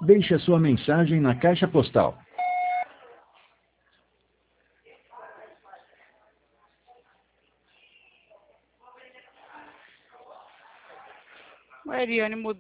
Deixe a sua mensagem na caixa postal. O Eriane mudou.